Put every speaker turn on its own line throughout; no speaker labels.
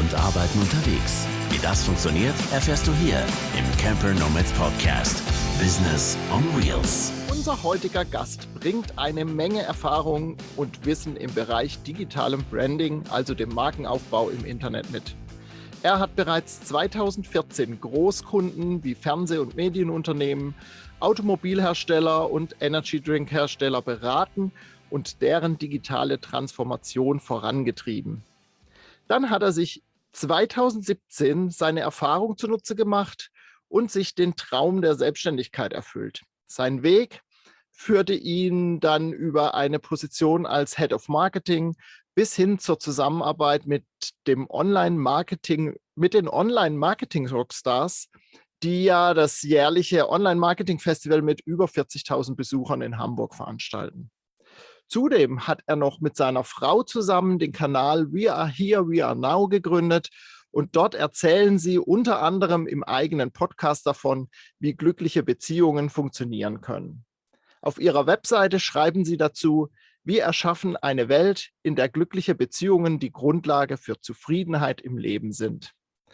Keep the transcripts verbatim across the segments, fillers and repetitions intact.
und Arbeiten unterwegs. Wie das funktioniert, erfährst du hier im Camper Nomads Podcast. Business on Wheels.
Unser heutiger Gast bringt eine Menge Erfahrung und Wissen im Bereich digitalem Branding, also dem Markenaufbau im Internet mit. Er hat bereits zweitausendvierzehn Großkunden wie Fernseh- und Medienunternehmen, Automobilhersteller und Energy-Drink-Hersteller beraten und deren digitale Transformation vorangetrieben. Dann hat er sich zweitausendsiebzehn seine Erfahrung zunutze gemacht und sich den Traum der Selbstständigkeit erfüllt. Sein Weg führte ihn dann über eine Position als Head of Marketing bis hin zur Zusammenarbeit mit dem Online-Marketing, mit den Online-Marketing-Rockstars, die ja das jährliche Online-Marketing-Festival mit über vierzigtausend Besuchern in Hamburg veranstalten. Zudem hat er noch mit seiner Frau zusammen den Kanal We Are Here, We Are Now gegründet und dort erzählen sie unter anderem im eigenen Podcast davon, wie glückliche Beziehungen funktionieren können. Auf ihrer Webseite schreiben sie dazu: Wir erschaffen eine Welt, in der glückliche Beziehungen die Grundlage für Zufriedenheit im Leben sind.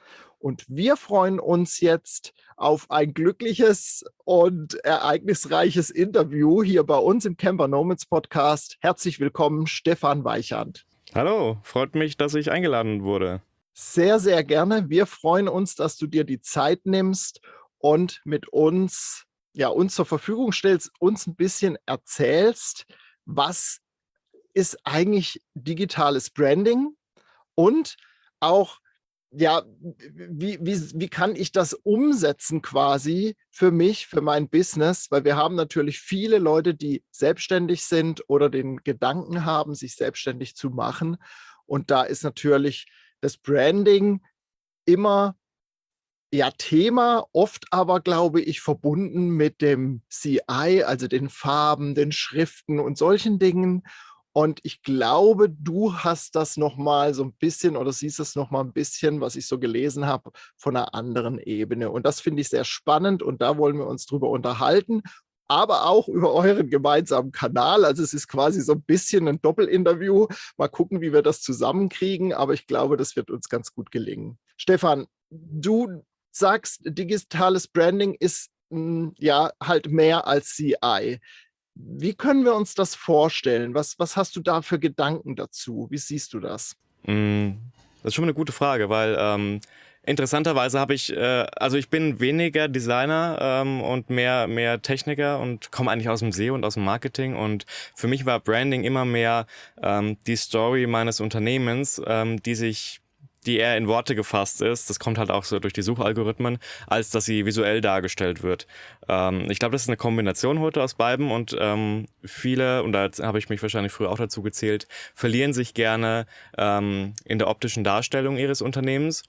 Und wir freuen uns jetzt auf ein glückliches und ereignisreiches Interview hier bei uns im Camper Nomads Podcast. Herzlich willkommen, Stefan Weichand.
Hallo, freut mich, dass ich eingeladen wurde.
Sehr, sehr gerne. Wir freuen uns, dass du dir die Zeit nimmst und mit uns, ja, uns zur Verfügung stellst, uns ein bisschen erzählst, was ist eigentlich digitales Branding und auch, ja, wie, wie, wie kann ich das umsetzen quasi für mich, für mein Business? Weil wir haben natürlich viele Leute, die selbstständig sind oder den Gedanken haben, sich selbstständig zu machen. Und da ist natürlich das Branding immer ja Thema, oft aber, glaube ich, verbunden mit dem C I, also den Farben, den Schriften und solchen Dingen. Und ich glaube, du hast das nochmal so ein bisschen oder siehst es nochmal ein bisschen, was ich so gelesen habe, von einer anderen Ebene. Und das finde ich sehr spannend und da wollen wir uns drüber unterhalten, aber auch über euren gemeinsamen Kanal. Also es ist quasi so ein bisschen ein Doppelinterview. Mal gucken, wie wir das zusammenkriegen, aber ich glaube, das wird uns ganz gut gelingen. Stefan, du sagst, digitales Branding ist mh, ja halt mehr als C I. Wie können wir uns das vorstellen? Was, was hast du da für Gedanken dazu? Wie siehst du das?
Das ist schon eine gute Frage, weil ähm, interessanterweise habe ich, äh, also ich bin weniger Designer ähm, und mehr, mehr Techniker und komme eigentlich aus dem S E O und aus dem Marketing und für mich war Branding immer mehr ähm, die Story meines Unternehmens, ähm, die sich die eher in Worte gefasst ist, das kommt halt auch so durch die Suchalgorithmen, als dass sie visuell dargestellt wird. Ähm, ich glaube, das ist eine Kombination heute aus beiden und ähm, viele, und da habe ich mich wahrscheinlich früher auch dazu gezählt, verlieren sich gerne ähm, in der optischen Darstellung ihres Unternehmens.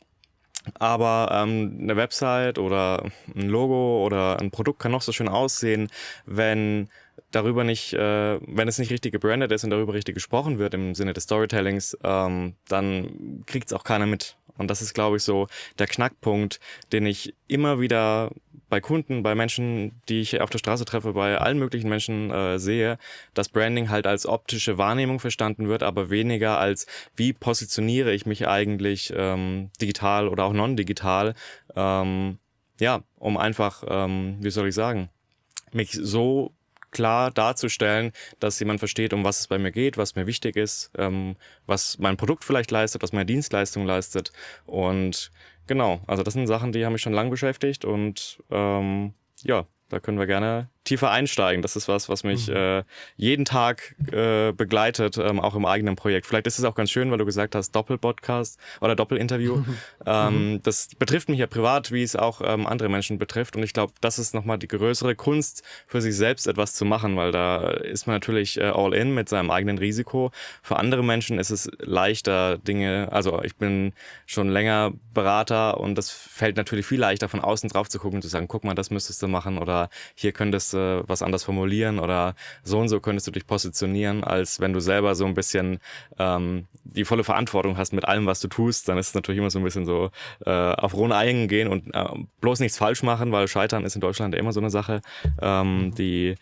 Aber ähm, eine Website oder ein Logo oder ein Produkt kann noch so schön aussehen, wenn darüber nicht, äh, wenn es nicht richtig gebrandet ist und darüber richtig gesprochen wird im Sinne des Storytellings, ähm, dann kriegt es auch keiner mit. Und das ist, glaube ich, so der Knackpunkt, den ich immer wieder bei Kunden, bei Menschen, die ich auf der Straße treffe, bei allen möglichen Menschen äh, sehe, dass Branding halt als optische Wahrnehmung verstanden wird, aber weniger als, wie positioniere ich mich eigentlich ähm, digital oder auch non-digital, ähm, ja, um einfach, ähm, wie soll ich sagen, mich so klar darzustellen, dass jemand versteht, um was es bei mir geht, was mir wichtig ist, ähm, was mein Produkt vielleicht leistet, was meine Dienstleistung leistet. Und genau, also das sind Sachen, die haben mich schon lange beschäftigt und ähm, ja, da können wir gerne tiefer einsteigen. Das ist was, was mich mhm. äh, jeden Tag äh, begleitet, ähm, auch im eigenen Projekt. Vielleicht ist es auch ganz schön, weil du gesagt hast, Doppelpodcast oder Doppelinterview. Mhm. Ähm, das betrifft mich ja privat, wie es auch ähm, andere Menschen betrifft. Und ich glaube, das ist nochmal die größere Kunst, für sich selbst etwas zu machen, weil da ist man natürlich äh, all in mit seinem eigenen Risiko. Für andere Menschen ist es leichter, Dinge, also ich bin schon länger Berater und das fällt natürlich viel leichter, von außen drauf zu gucken und zu sagen, guck mal, das müsstest du machen oder hier könntest du was anders formulieren oder so und so könntest du dich positionieren, als wenn du selber so ein bisschen ähm, die volle Verantwortung hast mit allem, was du tust. Dann ist es natürlich immer so ein bisschen so äh, auf rohen Eigen gehen und äh, bloß nichts falsch machen, weil Scheitern ist in Deutschland immer so eine Sache, ähm, die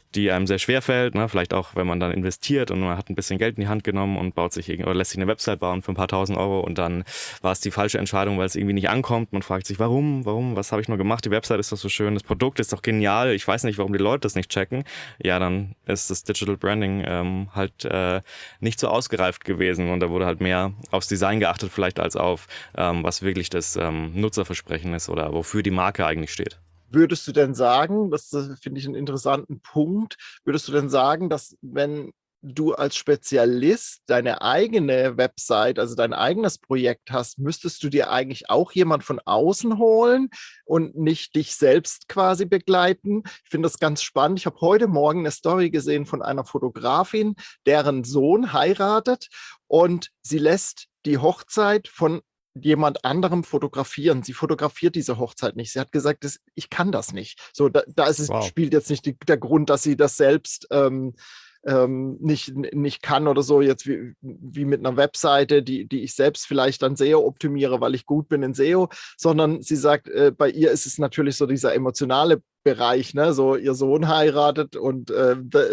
die einem sehr schwer fällt, ne? Vielleicht auch, wenn man dann investiert und man hat ein bisschen Geld in die Hand genommen und baut sich irgendwie, oder lässt sich eine Website bauen für ein paar tausend Euro und dann war es die falsche Entscheidung, weil es irgendwie nicht ankommt. Man fragt sich, warum, warum, was habe ich nur gemacht? Die Website ist doch so schön, das Produkt ist doch genial, ich weiß nicht, warum die Leute das nicht checken. Ja, dann ist das Digital Branding ähm, halt äh, nicht so ausgereift gewesen und da wurde halt mehr aufs Design geachtet vielleicht als auf, ähm, was wirklich das ähm, Nutzerversprechen ist oder wofür die Marke eigentlich steht.
Würdest du denn sagen, das äh, finde ich einen interessanten Punkt, würdest du denn sagen, dass wenn du als Spezialist deine eigene Website, also dein eigenes Projekt hast, müsstest du dir eigentlich auch jemand von außen holen und nicht dich selbst quasi begleiten? Ich finde das ganz spannend. Ich habe heute Morgen eine Story gesehen von einer Fotografin, deren Sohn heiratet und sie lässt die Hochzeit von jemand anderem fotografieren. Sie fotografiert diese Hochzeit nicht. Sie hat gesagt, das, ich kann das nicht. So, da, da ist es,
Wow.
spielt jetzt nicht die, der Grund, dass sie das selbst ähm, ähm, nicht, nicht kann oder so, jetzt wie, wie mit einer Webseite, die, die ich selbst vielleicht dann S E O optimiere, weil ich gut bin in S E O, sondern sie sagt, äh, bei ihr ist es natürlich so dieser emotionale Bereich, ne? So ihr Sohn heiratet und äh,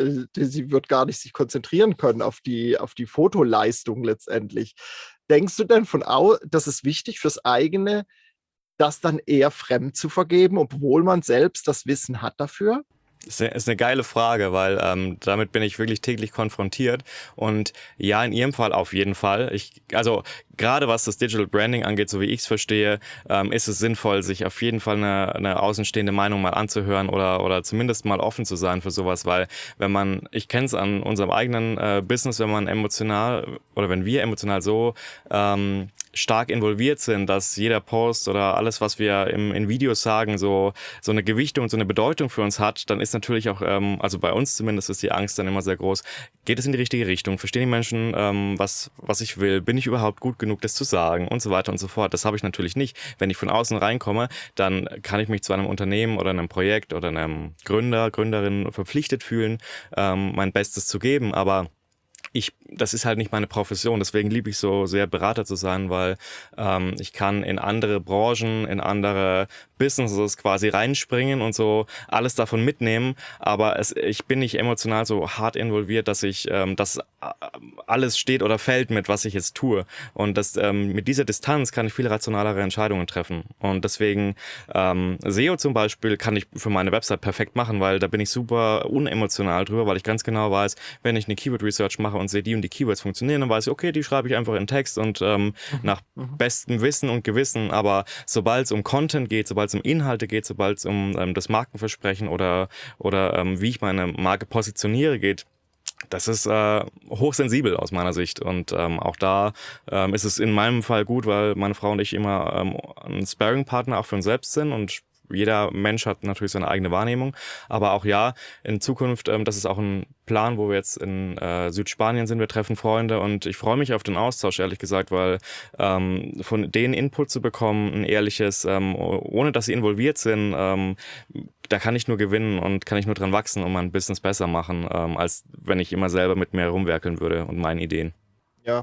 sie wird gar nicht sich konzentrieren können auf die, auf die Fotoleistung letztendlich. Denkst du denn von au, das ist wichtig fürs eigene, das dann eher fremd zu vergeben, obwohl man selbst das Wissen hat dafür?
Das ist eine geile Frage, weil ähm, damit bin ich wirklich täglich konfrontiert. Und ja, in Ihrem Fall auf jeden Fall. Ich, also gerade was das Digital Branding angeht, so wie ich es verstehe, ähm, ist es sinnvoll, sich auf jeden Fall eine, eine außenstehende Meinung mal anzuhören oder, oder zumindest mal offen zu sein für sowas, weil wenn man, ich kenne es an unserem eigenen äh, Business, wenn man emotional oder wenn wir emotional so ähm, stark involviert sind, dass jeder Post oder alles, was wir im, in Videos sagen, so, so eine Gewichtung, so eine Bedeutung für uns hat, dann ist natürlich auch, ähm, also bei uns zumindest ist die Angst dann immer sehr groß. Geht es in die richtige Richtung? Verstehen die Menschen, ähm, was, was ich will? Bin ich überhaupt gut genug, das zu sagen? Und so weiter und so fort. Das habe ich natürlich nicht. Wenn ich von außen reinkomme, dann kann ich mich zu einem Unternehmen oder einem Projekt oder einem Gründer, Gründerin verpflichtet fühlen, ähm, mein Bestes zu geben. Aber Ich, das ist halt nicht meine Profession, deswegen liebe ich so sehr, Berater zu sein, weil ähm, ich kann in andere Branchen, in andere Businesses quasi reinspringen und so alles davon mitnehmen, aber es, ich bin nicht emotional so hart involviert, dass ich ähm, das alles steht oder fällt mit, was ich jetzt tue. Und das, ähm, mit dieser Distanz kann ich viel rationalere Entscheidungen treffen. Und deswegen ähm, S E O zum Beispiel kann ich für meine Website perfekt machen, weil da bin ich super unemotional drüber, weil ich ganz genau weiß, wenn ich eine Keyword-Research mache und sehe, die und die Keywords funktionieren, dann weiß ich, okay, die schreibe ich einfach in Text und ähm, nach bestem Wissen und Gewissen. Aber sobald es um Content geht, sobald es um Inhalte geht, sobald es um ähm, das Markenversprechen oder, oder ähm, wie ich meine Marke positioniere geht, das ist äh, hochsensibel aus meiner Sicht und ähm, auch da ähm, ist es in meinem Fall gut, weil meine Frau und ich immer ähm, ein Sparring-Partner auch für uns selbst sind und jeder Mensch hat natürlich seine eigene Wahrnehmung, aber auch ja, in Zukunft, ähm, das ist auch ein Plan, wo wir jetzt in äh, Südspanien sind, wir treffen Freunde und ich freue mich auf den Austausch, ehrlich gesagt, weil ähm, von denen Input zu bekommen, ein ehrliches, ähm, ohne dass sie involviert sind, ähm, da kann ich nur gewinnen und kann ich nur dran wachsen und mein Business besser machen, ähm, als wenn ich immer selber mit mir rumwerkeln würde und meinen Ideen.
Ja,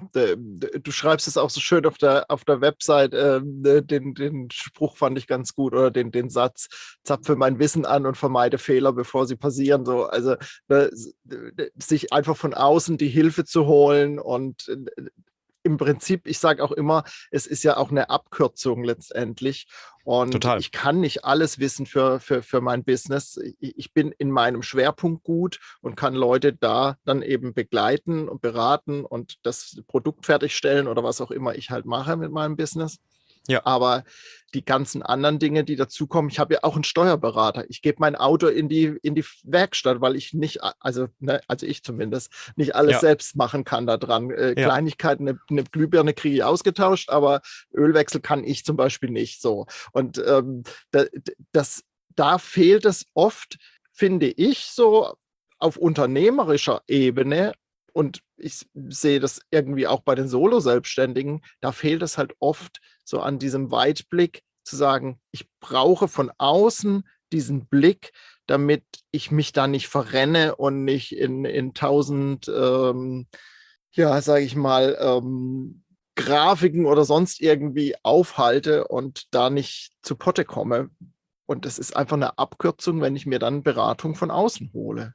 du schreibst es auch so schön auf der, auf der Website, äh, den, den Spruch fand ich ganz gut oder den, den Satz, zapfe mein Wissen an und vermeide Fehler, bevor sie passieren. So, also ne, sich einfach von außen die Hilfe zu holen und äh, im Prinzip, ich sage auch immer, es ist ja auch eine Abkürzung letztendlich. Und
Total.
Ich kann nicht alles wissen für, für, für mein Business. Ich, ich bin in meinem Schwerpunkt gut und kann Leute da dann eben begleiten und beraten und das Produkt fertigstellen oder was auch immer ich halt mache mit meinem Business.
Ja.
Aber die ganzen anderen Dinge, die dazukommen, ich habe ja auch einen Steuerberater. Ich gebe mein Auto in die, in die Werkstatt, weil ich nicht, also, ne, also ich zumindest, nicht alles
Ja.
selbst machen kann da dran. Äh,
Ja.
Kleinigkeiten, eine, eine Glühbirne kriege ich ausgetauscht, aber Ölwechsel kann ich zum Beispiel nicht so. Und ähm, da, das, da fehlt es oft, finde ich, so auf unternehmerischer Ebene. Und ich sehe das irgendwie auch bei den Solo-Selbstständigen, da fehlt es halt oft so an diesem Weitblick zu sagen, ich brauche von außen diesen Blick, damit ich mich da nicht verrenne und nicht in, in tausend, ähm, ja, sage ich mal, ähm, Grafiken oder sonst irgendwie aufhalte und da nicht zu Potte komme. Und das ist einfach eine Abkürzung, wenn ich mir dann Beratung von außen hole.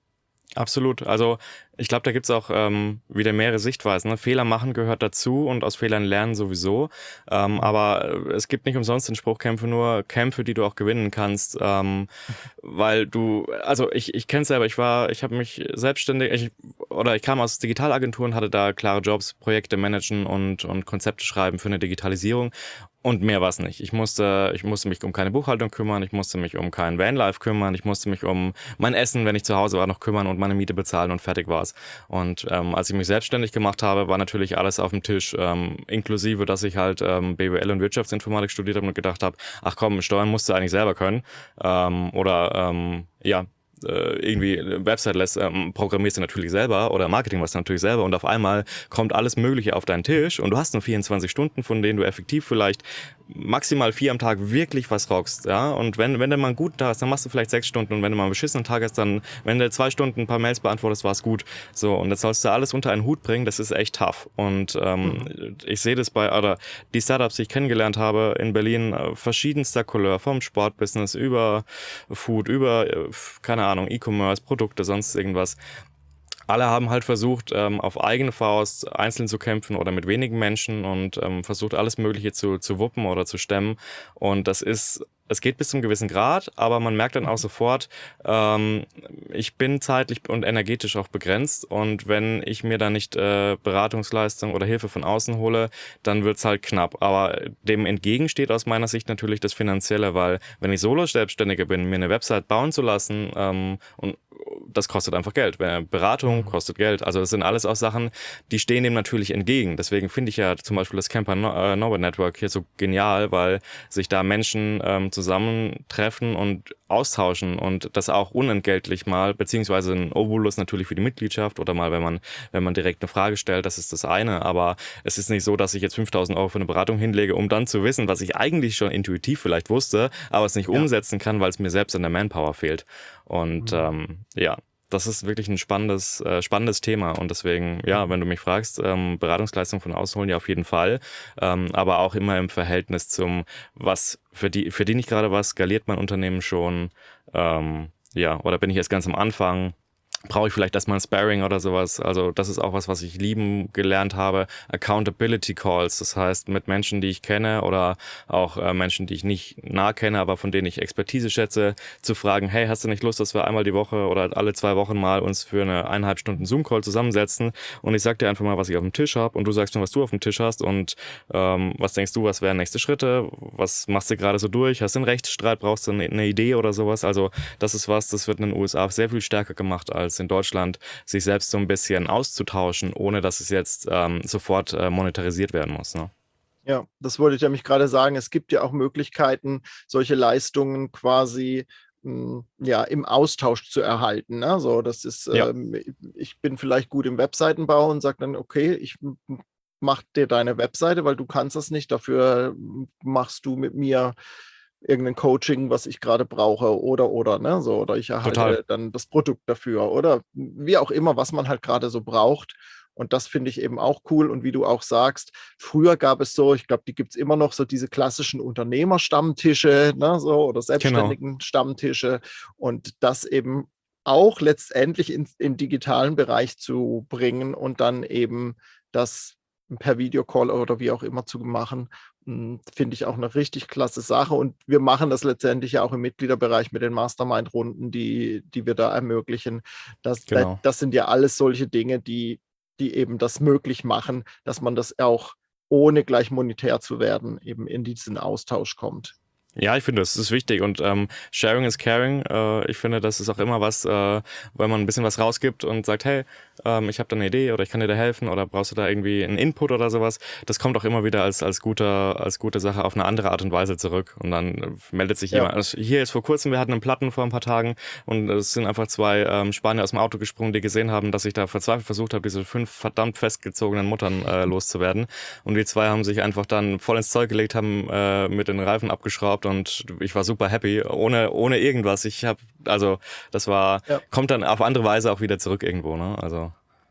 Absolut. Also ich glaube, da gibt's auch ähm, wieder mehrere Sichtweisen. Ne? Fehler machen gehört dazu und aus Fehlern lernen sowieso. Ähm, aber es gibt nicht umsonst den Spruch, kämpfe nur Kämpfe, die du auch gewinnen kannst. Ähm, weil du, also ich, ich kenne es selber, ich war, ich habe mich selbstständig, ich, oder ich kam aus Digitalagenturen, hatte da klare Jobs, Projekte managen und, und Konzepte schreiben für eine Digitalisierung. Und mehr war es nicht. Ich musste, ich musste mich um keine Buchhaltung kümmern, ich musste mich um kein Vanlife kümmern, ich musste mich um mein Essen, wenn ich zu Hause war, noch kümmern und meine Miete bezahlen und fertig war's. Und ähm, als ich mich selbstständig gemacht habe, war natürlich alles auf dem Tisch, ähm, inklusive, dass ich halt ähm, B W L und Wirtschaftsinformatik studiert habe und gedacht habe, ach komm, Steuern musst du eigentlich selber können. Ähm, oder ähm, ja, irgendwie eine Website lässt, ähm, programmierst du natürlich selber oder Marketing machst du natürlich selber und auf einmal kommt alles Mögliche auf deinen Tisch und du hast nur vierundzwanzig Stunden, von denen du effektiv vielleicht maximal vier am Tag wirklich was rockst, ja, und wenn, wenn du mal einen guten Tag hast, dann machst du vielleicht sechs Stunden und wenn du mal einen beschissenen Tag hast, dann, wenn du zwei Stunden ein paar Mails beantwortest, war es gut, so, und das sollst du alles unter einen Hut bringen, das ist echt tough und ähm, mhm. ich sehe das bei, oder die Startups, die ich kennengelernt habe in Berlin, verschiedenster Couleur, vom Sportbusiness über Food, über, keine Ahnung, E-Commerce, Produkte, sonst irgendwas. Alle haben halt versucht, ähm, auf eigene Faust einzeln zu kämpfen oder mit wenigen Menschen und ähm, versucht, alles Mögliche zu, zu wuppen oder zu stemmen. Und das ist, es geht bis zum gewissen Grad, aber man merkt dann auch sofort, ähm, ich bin zeitlich und energetisch auch begrenzt. Und wenn ich mir da nicht äh, Beratungsleistung oder Hilfe von außen hole, dann wird's halt knapp. Aber dem entgegen steht aus meiner Sicht natürlich das Finanzielle, weil wenn ich Solo-Selbstständiger bin, mir eine Website bauen zu lassen ähm, und das kostet einfach Geld. Beratung kostet Geld. Also das sind alles auch Sachen, die stehen dem natürlich entgegen. Deswegen finde ich ja zum Beispiel das Camper Nowhere Network hier so genial, weil sich da Menschen ähm, zusammentreffen und austauschen und das auch unentgeltlich mal, beziehungsweise ein Obolus natürlich für die Mitgliedschaft oder mal, wenn man wenn man direkt eine Frage stellt, das ist das eine. Aber es ist nicht so, dass ich jetzt fünftausend Euro für eine Beratung hinlege, um dann zu wissen, was ich eigentlich schon intuitiv vielleicht wusste, aber es nicht ja. umsetzen kann, weil es mir selbst an der Manpower fehlt. Und mhm. ähm, ja, das ist wirklich ein spannendes, äh, spannendes Thema und deswegen, ja, wenn du mich fragst, ähm, Beratungsleistung von außen holen, ja auf jeden Fall, ähm, aber auch immer im Verhältnis zum, was verdien, verdiene ich gerade was, skaliert mein Unternehmen schon, ähm, ja, oder bin ich jetzt ganz am Anfang, brauche ich vielleicht erstmal ein Sparring oder sowas. Also das ist auch was, was ich lieben gelernt habe. Accountability Calls, das heißt mit Menschen, die ich kenne oder auch äh, Menschen, die ich nicht nah kenne, aber von denen ich Expertise schätze, zu fragen, hey, hast du nicht Lust, dass wir einmal die Woche oder alle zwei Wochen mal uns für eine eineinhalb Stunden Zoom-Call zusammensetzen und ich sag dir einfach mal, was ich auf dem Tisch habe und du sagst mir, was du auf dem Tisch hast und ähm, was denkst du, was wären nächste Schritte? Was machst du gerade so durch? Hast du einen Rechtsstreit? Brauchst du eine, eine Idee oder sowas? Also das ist was, das wird in den U S A sehr viel stärker gemacht als in Deutschland, sich selbst so ein bisschen auszutauschen, ohne dass es jetzt ähm, sofort äh, monetarisiert werden muss. Ne?
Ja, das wollte ich nämlich gerade sagen. Es gibt ja auch Möglichkeiten, solche Leistungen quasi mh, ja, im Austausch zu erhalten. Ne? So, das ist,
Ja.
ähm, ich bin vielleicht gut im Webseitenbau und sage dann, okay, ich mach dir deine Webseite, weil du kannst das nicht. Dafür machst du mit mir irgendein Coaching, was ich gerade brauche oder, oder, ne, so, oder ich erhalte
Total.
dann das Produkt dafür oder wie auch immer, was man halt gerade so braucht. Und das finde ich eben auch cool. Und wie du auch sagst, früher gab es so, ich glaube, die gibt es immer noch, so diese klassischen Unternehmerstammtische, ne, so, oder selbstständigen Stammtische und das eben auch letztendlich in, in digitalen Bereich zu bringen und dann eben das per Videocall oder wie auch immer zu machen, finde ich auch eine richtig klasse Sache. Und wir machen das letztendlich ja auch im Mitgliederbereich mit den Mastermind-Runden, die, die wir da ermöglichen. Das,
Genau.
das sind ja alles solche Dinge, die, die eben das möglich machen, dass man das auch ohne gleich monetär zu werden eben in diesen Austausch kommt.
Ja, ich finde, das ist wichtig und ähm, Sharing is Caring. Äh, ich finde, das ist auch immer was, äh, wenn man ein bisschen was rausgibt und sagt, hey, ähm, ich habe da eine Idee oder ich kann dir da helfen oder brauchst du da irgendwie einen Input oder sowas. Das kommt auch immer wieder als als guter als gute Sache auf eine andere Art und Weise zurück und dann meldet sich ja. jemand. Also hier ist vor kurzem, wir hatten einen Platten vor ein paar Tagen und es sind einfach zwei ähm, Spanier aus dem Auto gesprungen, die gesehen haben, dass ich da verzweifelt versucht habe, diese fünf verdammt festgezogenen Muttern äh, loszuwerden und die zwei haben sich einfach dann voll ins Zeug gelegt, haben äh, mit den Reifen abgeschraubt und ich war super happy, ohne ohne irgendwas. Ich habe, also das war, ja. kommt dann auf andere Weise auch wieder zurück irgendwo, ne? Also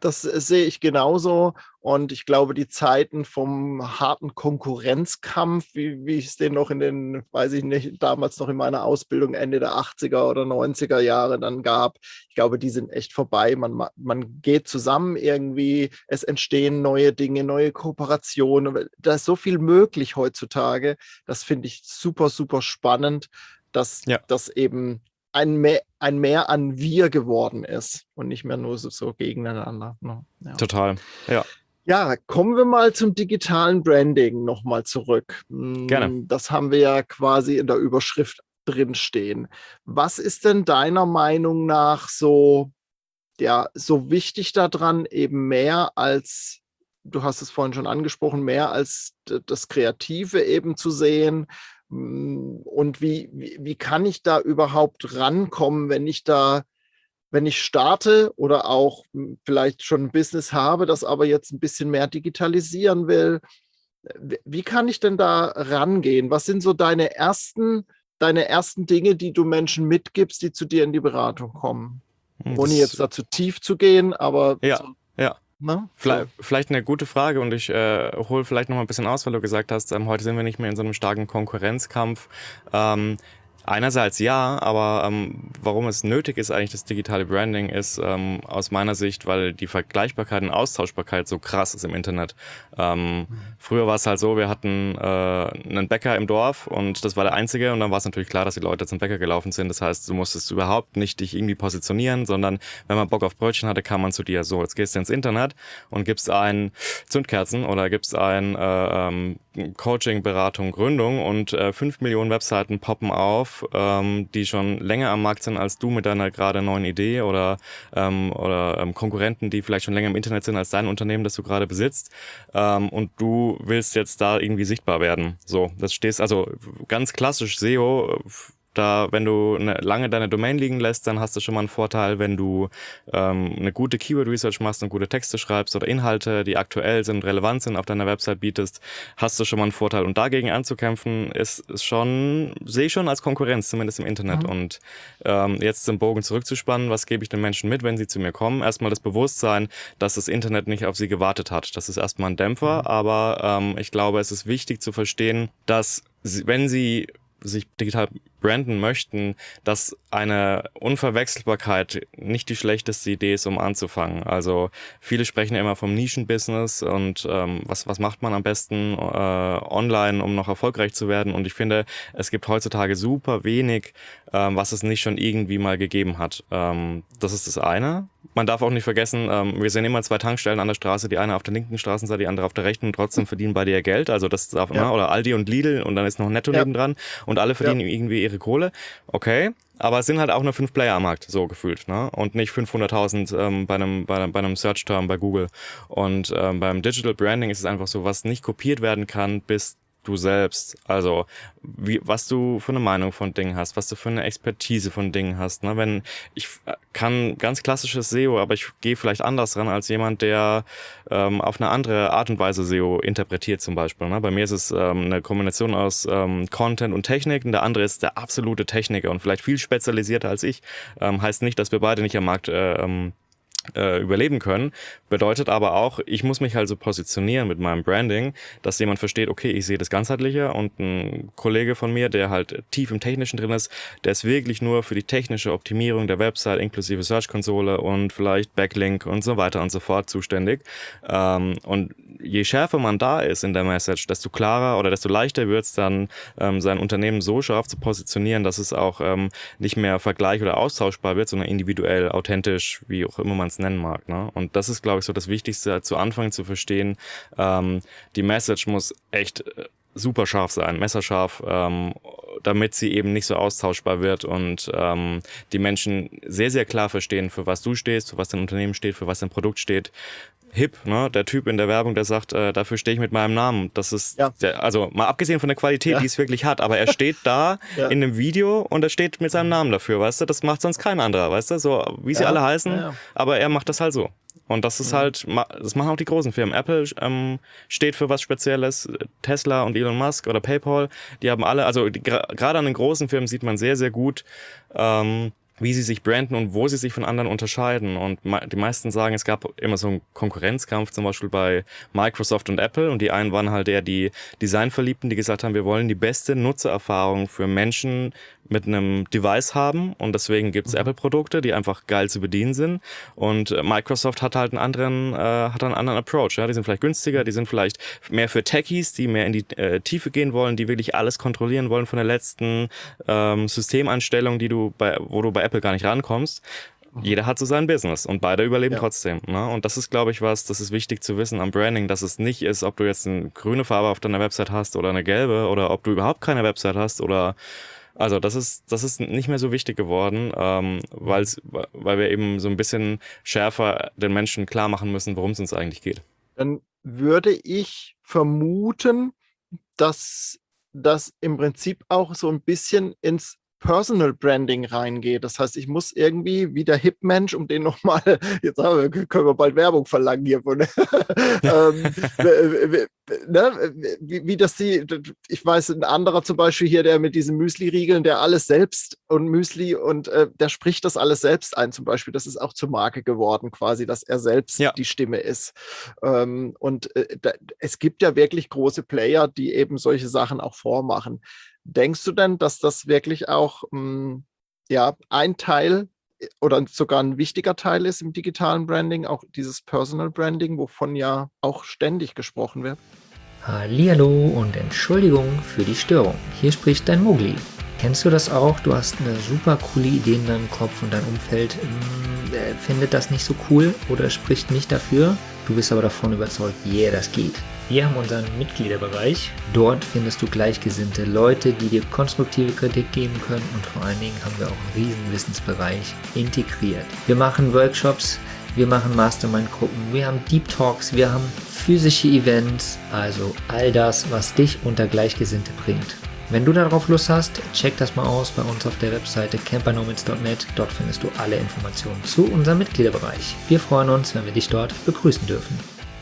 das sehe ich genauso. Und ich glaube, die Zeiten vom harten Konkurrenzkampf, wie, wie ich es den noch in den, weiß ich nicht, damals noch in meiner Ausbildung Ende der achtziger oder neunziger Jahre dann gab, ich glaube, die sind echt vorbei. Man, man geht zusammen irgendwie, es entstehen neue Dinge, neue Kooperationen. Da ist so viel möglich heutzutage. Das finde ich super, super spannend, dass
Ja.
das eben ein mehr, ein mehr an wir geworden ist und nicht mehr nur so, so gegeneinander. Ne? Ja.
Total, ja.
Ja, kommen wir mal zum digitalen Branding nochmal zurück.
Gerne.
Das haben wir ja quasi in der Überschrift drinstehen. Was ist denn deiner Meinung nach so, ja, so wichtig daran, eben mehr als, du hast es vorhin schon angesprochen, mehr als das Kreative eben zu sehen? Und wie, wie, wie kann ich da überhaupt rankommen, wenn ich da wenn ich starte oder auch vielleicht schon ein Business habe, das aber jetzt ein bisschen mehr digitalisieren will, wie kann ich denn da rangehen? Was sind so deine ersten, deine ersten Dinge, die du Menschen mitgibst, die zu dir in die Beratung kommen? Das, ohne jetzt da zu tief zu gehen, aber...
Ja,
so,
ja.
Ne?
Vielleicht, vielleicht eine gute Frage und ich äh, hole vielleicht noch mal ein bisschen aus, weil du gesagt hast, ähm, heute sind wir nicht mehr in so einem starken Konkurrenzkampf. Ähm, Einerseits ja, aber ähm, warum es nötig ist eigentlich das digitale Branding ist ähm, aus meiner Sicht, weil die Vergleichbarkeit und Austauschbarkeit so krass ist im Internet. Ähm, mhm. Früher war es halt so, wir hatten äh, einen Bäcker im Dorf und das war der einzige und dann war es natürlich klar, dass die Leute zum Bäcker gelaufen sind. Das heißt, du musstest überhaupt nicht dich irgendwie positionieren, sondern wenn man Bock auf Brötchen hatte, kam man zu dir. So, jetzt gehst du ins Internet und gibst ein Zündkerzen oder gibst ein äh, ähm, Coaching, Beratung, Gründung und äh, fünf Millionen Webseiten poppen auf, ähm, die schon länger am Markt sind als du mit deiner gerade neuen Idee oder ähm, oder ähm, Konkurrenten, die vielleicht schon länger im Internet sind als dein Unternehmen, das du gerade besitzt, ähm, und du willst jetzt da irgendwie sichtbar werden. So, das stehst also ganz klassisch S E O. Da, wenn du eine, lange deine Domain liegen lässt, dann hast du schon mal einen Vorteil, wenn du ähm, eine gute Keyword-Research machst und gute Texte schreibst oder Inhalte, die aktuell sind, relevant sind, auf deiner Website bietest, hast du schon mal einen Vorteil. Und dagegen anzukämpfen, ist, ist schon, sehe ich schon als Konkurrenz, zumindest im Internet. Mhm. Und ähm, jetzt den Bogen zurückzuspannen, was gebe ich den Menschen mit, wenn sie zu mir kommen? Erstmal das Bewusstsein, dass das Internet nicht auf sie gewartet hat. Das ist erstmal ein Dämpfer, mhm. aber ähm, ich glaube, es ist wichtig zu verstehen, dass sie, wenn sie sich digital branden möchten, dass eine Unverwechselbarkeit nicht die schlechteste Idee ist, um anzufangen. Also viele sprechen ja immer vom Nischenbusiness und ähm, was, was macht man am besten äh, online, um noch erfolgreich zu werden. Und ich finde, es gibt heutzutage super wenig, ähm, was es nicht schon irgendwie mal gegeben hat. Ähm, das ist das eine. Man darf auch nicht vergessen, ähm, wir sehen immer zwei Tankstellen an der Straße, die eine auf der linken Straßenseite, die andere auf der rechten und trotzdem verdienen beide ihr Geld. Also das darf immer, ja. Oder Aldi und Lidl und dann ist noch Netto ja. nebendran und alle verdienen ja. irgendwie ihre Kohle. Okay, aber es sind halt auch nur fünf Player am Markt, so gefühlt, ne? Und nicht fünfhunderttausend ähm, bei einem bei einem, bei einem Search-Term bei Google. Und ähm, beim Digital Branding ist es einfach so, was nicht kopiert werden kann, bis du selbst, also wie, was du für eine Meinung von Dingen hast, was du für eine Expertise von Dingen hast. Ne? Wenn ich kann ganz klassisches S E O, aber ich gehe vielleicht anders ran als jemand, der ähm, auf eine andere Art und Weise S E O interpretiert zum Beispiel. Ne? Bei mir ist es ähm, eine Kombination aus ähm, Content und Technik und der andere ist der absolute Techniker und vielleicht viel spezialisierter als ich. Ähm, heißt nicht, dass wir beide nicht am Markt äh, ähm, Äh, überleben können, bedeutet aber auch, ich muss mich halt so positionieren mit meinem Branding, dass jemand versteht, okay, ich sehe das Ganzheitliche und ein Kollege von mir, der halt tief im Technischen drin ist, der ist wirklich nur für die technische Optimierung der Website inklusive Search-Konsole und vielleicht Backlink und so weiter und so fort zuständig. Ähm, und je schärfer man da ist in der Message, desto klarer oder desto leichter wird es dann, ähm, sein Unternehmen so scharf zu positionieren, dass es auch ähm, nicht mehr vergleich- oder austauschbar wird, sondern individuell, authentisch, wie auch immer man es nennen mag. Ne? Und das ist, glaube ich, so das Wichtigste, zu Anfang zu verstehen. Ähm, die Message muss echt äh, super scharf sein, messerscharf, ähm, damit sie eben nicht so austauschbar wird und ähm, die Menschen sehr, sehr klar verstehen, für was du stehst, für was dein Unternehmen steht, für was dein Produkt steht. Hip, ne? Der Typ in der Werbung, der sagt, äh, dafür stehe ich mit meinem Namen. Das ist, ja. der, also mal abgesehen von der Qualität, ja. die es wirklich hat, aber er steht da ja. in einem Video und er steht mit seinem Namen dafür, weißt du? Das macht sonst kein anderer, weißt du? So wie sie ja. alle heißen, ja, ja. aber er macht das halt so. Und das ist mhm. halt, das machen auch die großen Firmen. Apple ähm, steht für was Spezielles, Tesla und Elon Musk oder PayPal, die haben alle, also gerade an den großen Firmen sieht man sehr, sehr gut, ähm, wie sie sich branden und wo sie sich von anderen unterscheiden. Und die meisten sagen, es gab immer so einen Konkurrenzkampf, zum Beispiel bei Microsoft und Apple. Und die einen waren halt eher die Designverliebten, die gesagt haben, wir wollen die beste Nutzererfahrung für Menschen mit einem Device haben. Und deswegen gibt's mhm. Apple-Produkte, die einfach geil zu bedienen sind. Und Microsoft hat halt einen anderen, äh, hat einen anderen Approach. Ja? Die sind vielleicht günstiger, die sind vielleicht mehr für Techies, die mehr in die äh, Tiefe gehen wollen, die wirklich alles kontrollieren wollen von der letzten ähm, Systemeinstellung, die du bei, wo du bei Apple gar nicht rankommst. Jeder hat so sein Business und beide überleben ja. trotzdem. Ne? Und das ist, glaube ich, was, das ist wichtig zu wissen am Branding, dass es nicht ist, ob du jetzt eine grüne Farbe auf deiner Website hast oder eine gelbe oder ob du überhaupt keine Website hast oder also das ist das ist nicht mehr so wichtig geworden, ähm, weil's, weil wir eben so ein bisschen schärfer den Menschen klar machen müssen, worum es uns eigentlich geht.
Dann würde ich vermuten, dass das im Prinzip auch so ein bisschen ins Personal Branding reingeht. Das heißt, ich muss irgendwie wie der Hip-Mensch, um den nochmal, jetzt haben wir, können wir bald Werbung verlangen hier von, ähm, ne, wie, wie das die, ich weiß, ein anderer zum Beispiel hier, der mit diesen Müsli-Riegeln, der alles selbst und Müsli und äh, der spricht das alles selbst ein zum Beispiel. Das ist auch zur Marke geworden quasi, dass er selbst ja. die Stimme ist. Ähm, und äh, da, es gibt ja wirklich große Player, die eben solche Sachen auch vormachen. Denkst du denn, dass das wirklich auch mh, ja, ein Teil oder sogar ein wichtiger Teil ist im digitalen Branding, auch dieses Personal Branding, wovon ja auch ständig gesprochen wird?
Hallihallo und Entschuldigung für die Störung. Hier spricht dein Mogli. Kennst du das auch? Du hast eine super coole Idee in deinem Kopf und dein Umfeld mh, findet das nicht so cool oder spricht nicht dafür. Du bist aber davon überzeugt, yeah, das geht. Wir haben unseren Mitgliederbereich. Dort findest du gleichgesinnte Leute, die dir konstruktive Kritik geben können und vor allen Dingen haben wir auch einen riesen Wissensbereich integriert. Wir machen Workshops, wir machen Mastermind-Gruppen, wir haben Deep Talks, wir haben physische Events, also all das, was dich unter Gleichgesinnte bringt. Wenn du darauf Lust hast, check das mal aus bei uns auf der Webseite campernomads punkt net. Dort findest du alle Informationen zu unserem Mitgliederbereich. Wir freuen uns, wenn wir dich dort begrüßen dürfen.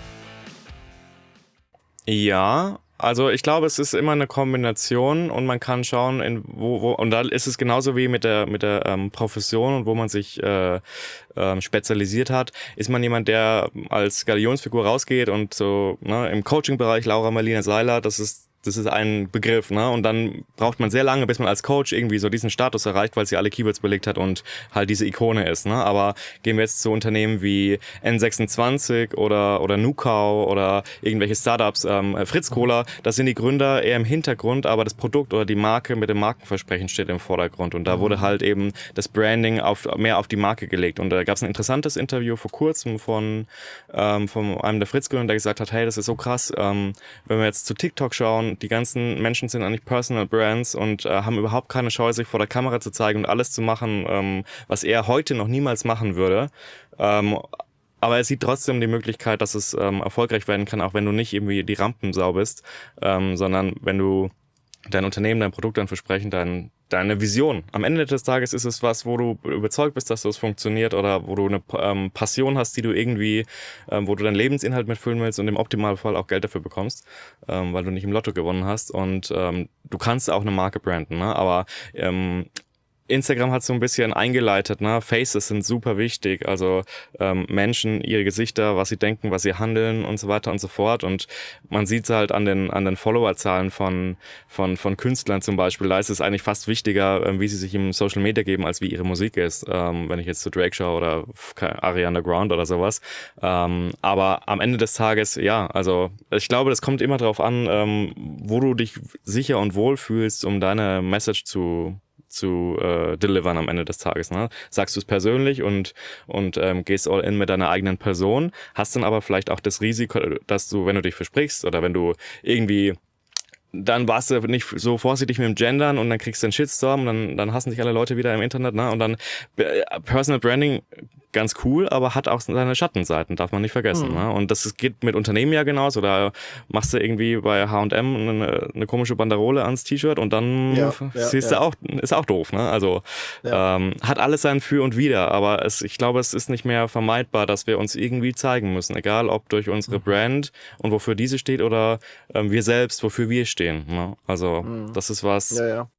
Ja, also ich glaube, es ist immer eine Kombination und man kann schauen, in wo, wo und da ist es genauso wie mit der mit der ähm, Profession und wo man sich äh, ähm, spezialisiert hat. Ist man jemand, der als Galionsfigur rausgeht und so ne, im Coaching-Bereich Laura Marlina Seiler, das ist Das ist ein Begriff, ne? Und dann braucht man sehr lange, bis man als Coach irgendwie so diesen Status erreicht, weil sie alle Keywords belegt hat und halt diese Ikone ist, ne? Aber gehen wir jetzt zu Unternehmen wie N sechsundzwanzig oder oder Nukau oder irgendwelche Startups, ähm, Fritz Cola, das sind die Gründer eher im Hintergrund, aber das Produkt oder die Marke mit dem Markenversprechen steht im Vordergrund. Und da wurde halt eben das Branding auf mehr auf die Marke gelegt. Und da gab es ein interessantes Interview vor kurzem von ähm, von einem der Fritz-Gründer, der gesagt hat, hey, das ist so krass, ähm, wenn wir jetzt zu TikTok schauen, die ganzen Menschen sind eigentlich Personal Brands und äh, haben überhaupt keine Scheu, sich vor der Kamera zu zeigen und alles zu machen, ähm, was er heute noch niemals machen würde. Ähm, aber er sieht trotzdem die Möglichkeit, dass es ähm, erfolgreich werden kann, auch wenn du nicht irgendwie die Rampensau bist, ähm, sondern wenn du dein Unternehmen, dein Produkt, dein Versprechen, dein, deine Vision. Am Ende des Tages ist es was, wo du überzeugt bist, dass das funktioniert oder wo du eine ähm, Passion hast, die du irgendwie, ähm, wo du deinen Lebensinhalt mitfüllen willst und im Optimalfall auch Geld dafür bekommst, ähm, weil du nicht im Lotto gewonnen hast und ähm, du kannst auch eine Marke branden, ne? Aber ähm, Instagram hat so ein bisschen eingeleitet, ne? Faces sind super wichtig, also ähm, Menschen, ihre Gesichter, was sie denken, was sie handeln und so weiter und so fort. Und man sieht es halt an den an den Followerzahlen von von von Künstlern zum Beispiel. Da ist es eigentlich fast wichtiger, ähm, wie sie sich im Social Media geben, als wie ihre Musik ist. Ähm, wenn ich jetzt zu Drake schaue oder Ariana Grande oder sowas. Ähm, aber am Ende des Tages, ja, also ich glaube, das kommt immer darauf an, ähm, wo du dich sicher und wohl fühlst, um deine Message zu zu äh, delivern am Ende des Tages. Ne? Sagst du es persönlich und und ähm, gehst all in mit deiner eigenen Person, hast dann aber vielleicht auch das Risiko, dass du, wenn du dich versprichst oder wenn du irgendwie dann warst du nicht so vorsichtig mit dem Gendern und dann kriegst du einen Shitstorm und dann, dann hassen dich alle Leute wieder im Internet, ne? Und dann Personal Branding ganz cool, aber hat auch seine Schattenseiten, darf man nicht vergessen. Mhm. Ne? Und das geht mit Unternehmen ja genauso. Da machst du irgendwie bei H und M eine, eine komische Banderole ans T-Shirt und dann ja, siehst ja, du ja. auch, ist auch doof. Ne? Also ja. ähm, hat alles sein Für und Wider, aber es, ich glaube, es ist nicht mehr vermeidbar, dass wir uns irgendwie zeigen müssen, egal ob durch unsere mhm. Brand und wofür diese steht oder ähm, wir selbst, wofür wir stehen. Ne? Also mhm. das ist was,
ja, ja.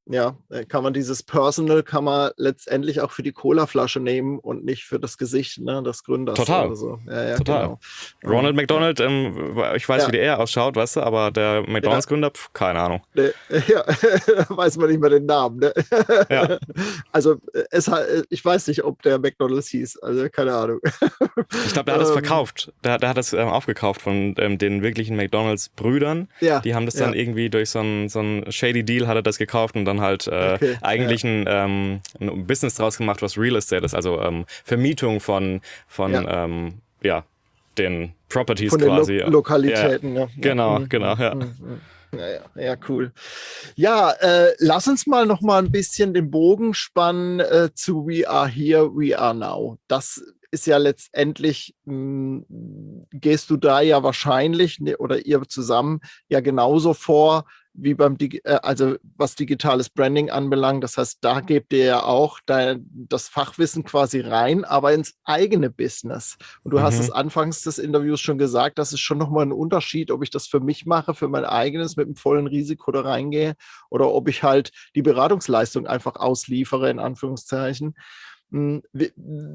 Ja, äh, kann man dieses Personal kann man letztendlich auch für die Colaflasche nehmen und nicht für das Gesicht, ne, des Gründers
Total,
oder so. Ja, ja,
total.
genau.
Ronald
Ja,
McDonald, ähm, ich weiß,
ja,
wie der eher ausschaut, weißt du, aber der
ja,
McDonalds-Gründer, pf, keine Ahnung.
ne, ja, weiß man nicht mehr den Namen. Ne?
Ja,
Also äh, es, ha- äh, ich weiß nicht, ob der McDonald's hieß, also keine Ahnung.
ich glaube, der hat das
ähm,
verkauft. Der, der hat das ähm, aufgekauft von ähm, den wirklichen McDonalds-Brüdern.
ja,
Die haben das dann
ja,
irgendwie durch so einen so einen shady Deal hat er das gekauft und dann halt äh,
okay, ja,
eigentlich ein, ähm, ein Business draus gemacht, was Real Estate ist, also ähm, Vermietung von, von
ja.
ähm, ja, den Properties
Von den Lo
quasi. Ja,
Lokalitäten, ja. Ja,
genau,
mm,
genau,
mm,
ja.
mm, mm. Ja, ja, ja, cool. Ja, äh, lass uns mal noch mal ein bisschen den Bogen spannen äh, zu We Are Here, We Are Now. Das ist ja letztendlich, mh, gehst du da ja wahrscheinlich ne, oder ihr zusammen ja genauso vor wie beim, Digi äh, also was digitales Branding anbelangt. Das heißt, da gebt ihr ja auch dein, das Fachwissen quasi rein, aber ins eigene Business. Und du hast es
Mhm.
anfangs des Interviews schon gesagt, das ist schon nochmal ein Unterschied, ob ich das für mich mache, für mein eigenes, mit dem vollen Risiko da reingehe, oder ob ich halt die Beratungsleistung einfach ausliefere, in Anführungszeichen. Hm, wie-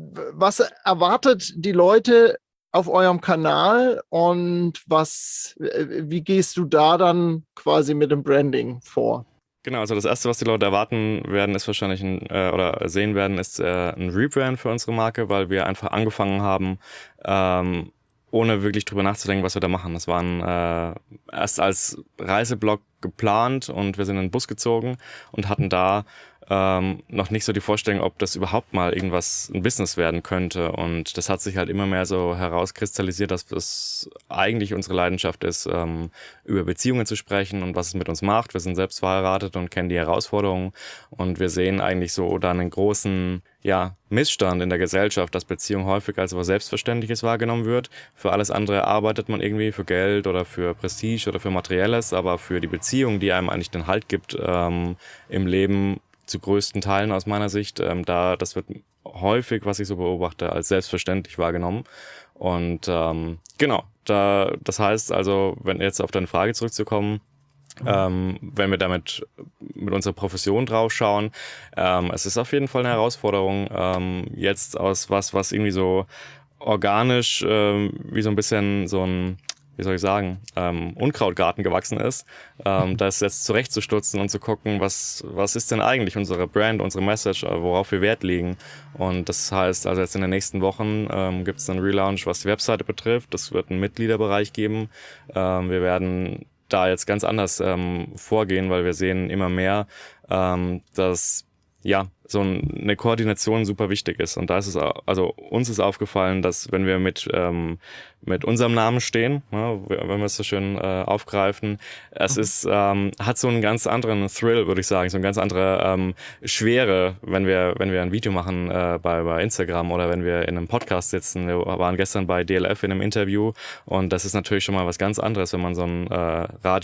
Was erwartet die Leute auf eurem Kanal und was, wie gehst du da dann quasi mit dem Branding vor?
Genau, also das Erste, was die Leute erwarten werden, ist wahrscheinlich ein, äh, oder sehen werden, ist äh, ein Rebrand für unsere Marke, weil wir einfach angefangen haben, ähm, ohne wirklich drüber nachzudenken, was wir da machen. Das waren äh, erst als Reiseblog geplant und wir sind in den Bus gezogen und hatten da ähm, noch nicht so die Vorstellung, ob das überhaupt mal irgendwas, ein Business werden könnte. Und das hat sich halt immer mehr so herauskristallisiert, dass das eigentlich unsere Leidenschaft ist, ähm, über Beziehungen zu sprechen und was es mit uns macht. Wir sind selbst verheiratet und kennen die Herausforderungen und wir sehen eigentlich so da einen großen, ja, Missstand in der Gesellschaft, dass Beziehung häufig als etwas Selbstverständliches wahrgenommen wird. Für alles andere arbeitet man irgendwie, für Geld oder für Prestige oder für Materielles, aber für die Beziehung, die einem eigentlich den Halt gibt ähm, im Leben, zu größten Teilen aus meiner Sicht, ähm, da das wird häufig, was ich so beobachte, als selbstverständlich wahrgenommen. Und ähm, genau, da das heißt also, wenn jetzt auf deine Frage zurückzukommen, ähm, wenn wir damit mit unserer Profession drauf schauen, ähm, es ist auf jeden Fall eine Herausforderung, ähm, jetzt aus was, was irgendwie so organisch ähm, wie so ein bisschen so ein, wie soll ich sagen, ähm, Unkrautgarten gewachsen ist, ähm, das jetzt zurechtzustutzen und zu gucken, was, was ist denn eigentlich unsere Brand, unsere Message, äh, worauf wir Wert legen. Und das heißt, also jetzt in den nächsten Wochen ähm, gibt es einen Relaunch, was die Webseite betrifft. Das wird einen Mitgliederbereich geben. Ähm, wir werden da jetzt ganz anders ähm, vorgehen, weil wir sehen immer mehr, ähm, dass ja so eine Koordination super wichtig ist. Und da ist es, also uns ist aufgefallen, dass wenn wir mit ähm, mit unserem Namen stehen, ne, wenn wir es so schön äh, aufgreifen, es
Mhm.
ist ähm, hat so einen ganz anderen Thrill, würde ich sagen, so eine ganz andere ähm, Schwere, wenn wir wenn wir ein Video machen äh, bei bei Instagram oder wenn wir in einem Podcast sitzen. Wir waren gestern bei D L F in einem Interview und das ist natürlich schon mal was ganz anderes, wenn man so ein äh,